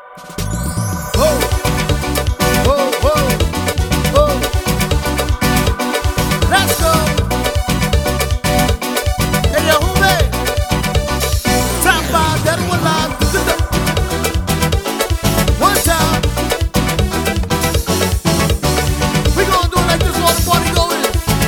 Whoa, whoa, whoa, whoa. Let's go. Hey, yo, who made? Top five, that one live. One time. We gonna do it like this while the party going.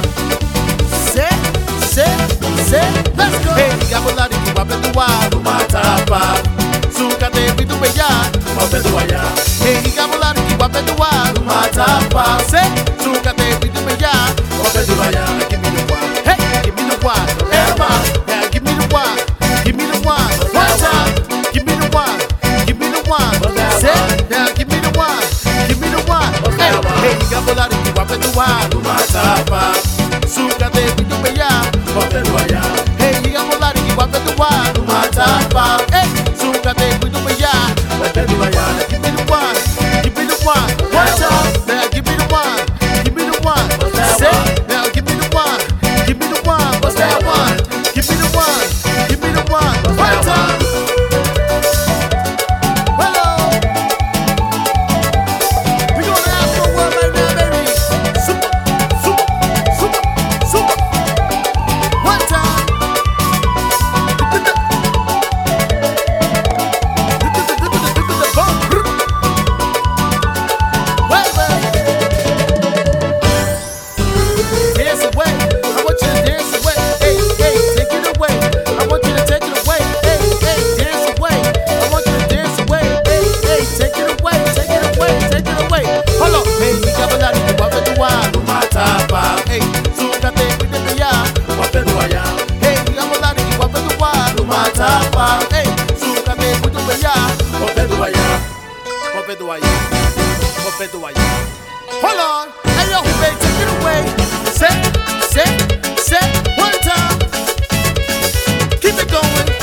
Set, let's go. Hey, Gabolari, Wapendua, Matapa, Sukate, Pitubeya, Wapendua. Hey, Gabolari, Wapendua, Matapa, say, Sukate, Pitubeya, Wapendua. Give me the one. Hey, give me the one. Everybody, yeah, give me the one. Give me the one. One time, give me the one. Give me the one. Say, yeah, give me the one. Give me the one. Hey, Gabolari, Wapendua, Matapa, Sukate, Pitubeya. Hey, Gabolari, Wapendua, Matapa, hey, Sukate, Pitubeya, Wapendua. Give me the one, give me the one, one time, now give me the one, give me the one, say, now give me the one, give me the one, what's that one? Give me the one, give me the one, one time. Hello, we gonna ask for one right now, baby. Super, one time. Dance away, I want you to dance away. Hey, hey, take it away. I want you to take it away. Hey, hey, dance away. I want you to dance away. Hey, hey, take it away, take it away, take it away. Hold on. Hey, Gabolari, Wapendua, Matapa. Hey, Sukate, Pitubeya, Wapendua. Hey, Gabolari, Wapendua, Matapa. Hey, Sukate, Pitubeya, Wapendua. Hold on. Hey, yo, baby, take it away. Set, one time. Keep it going.